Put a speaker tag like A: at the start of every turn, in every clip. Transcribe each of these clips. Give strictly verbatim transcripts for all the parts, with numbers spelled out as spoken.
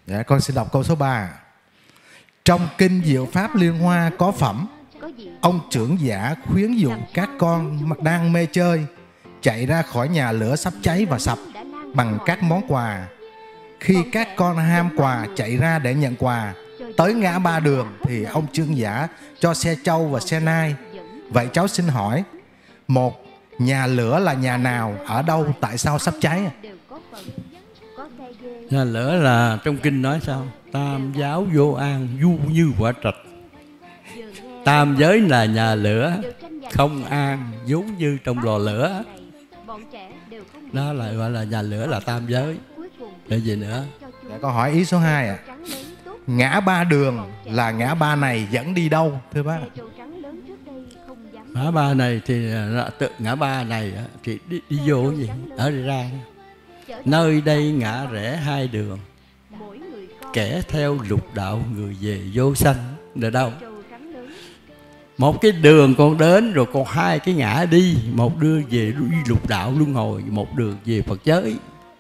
A: Dạ, con xin đọc câu số ba. Trong kinh Diệu Pháp Liên Hoa có phẩm: ông trưởng giả khuyến dụ các con đang mê chơi chạy ra khỏi nhà lửa sắp cháy và sập bằng các món quà. Khi các con ham quà chạy ra để nhận quà, tới ngã ba đường thì ông trưởng giả cho xe trâu và xe nai. Vậy cháu xin hỏi, một, nhà lửa là nhà nào, ở đâu, tại sao sắp cháy?
B: Nhà lửa là trong kinh nói sao? Tam giáo vô an, du như quả trạch. Tam giới là nhà lửa, không an, giống như trong lò lửa. Đó là gọi là nhà lửa, là tam giới. Để gì nữa?
A: Dạ, câu hỏi ý số hai ạ. À. Ngã ba đường là ngã ba này dẫn đi đâu thưa bác?
B: Ngã ba này thì tự ngã ba này thì đi, đi vô cái gì? Ở đây ra. Nơi đây ngã rẽ hai đường, kẻ theo lục đạo người về vô sanh. Là đâu? Một cái đường con đến rồi còn hai cái ngã đi. Một đưa về lục đạo luân hồi, một đường về Phật giới.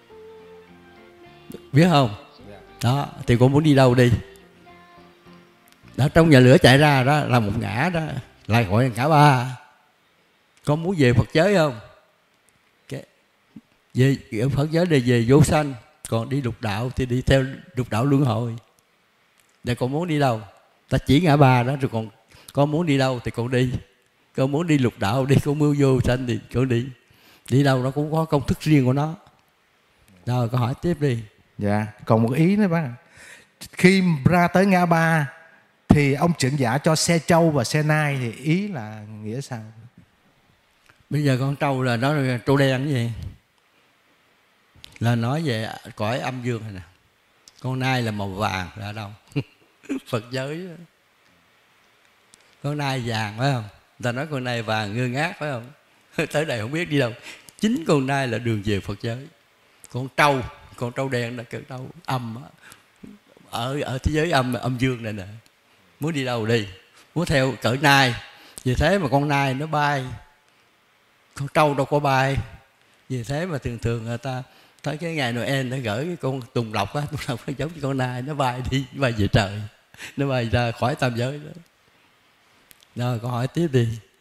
B: Biết không? Đó, thì con muốn đi đâu đi. Đó, trong nhà lửa chạy ra đó là một ngã đó, lại gọi là ngã ba. Con muốn về Phật giới không? Okay. Về Phật giới để về vô sanh. Còn đi lục đạo thì đi theo lục đạo luân hồi. Để con muốn đi đâu? Ta chỉ ngã ba đó, rồi còn con muốn đi đâu thì con đi. Con muốn đi lục đạo đi, con muốn vô sanh thì con đi. Đi đâu nó cũng có công thức riêng của nó. Rồi con hỏi tiếp đi.
A: Dạ, còn một ý nữa bác. Khi ra tới ngã ba thì ông trưởng giả cho xe trâu và xe nai, thì ý là nghĩa sao?
B: Bây giờ con trâu là nó trâu đen cái gì? Là nói về cõi âm dương này nè. Con nai là màu vàng là đâu? Phật giới. Con nai vàng phải không? Người ta nói con nai vàng ngơ ngác phải không? Tới đây không biết đi đâu. Chính con nai là đường về Phật giới. Con trâu, con trâu đen là cái trâu âm ở ở thế giới âm âm dương này nè. Muốn đi đâu đi, muốn theo cỡ nai. Vì thế mà con nai nó bay, con trâu đâu có bay. Vì thế mà thường thường người ta thấy cái ngày Noel nó gửi cái con tùng lộc á, tùng lộc nó giống như con nai, nó bay đi, bay về trời, nó bay ra khỏi tam giới đó. Rồi con hỏi tiếp đi.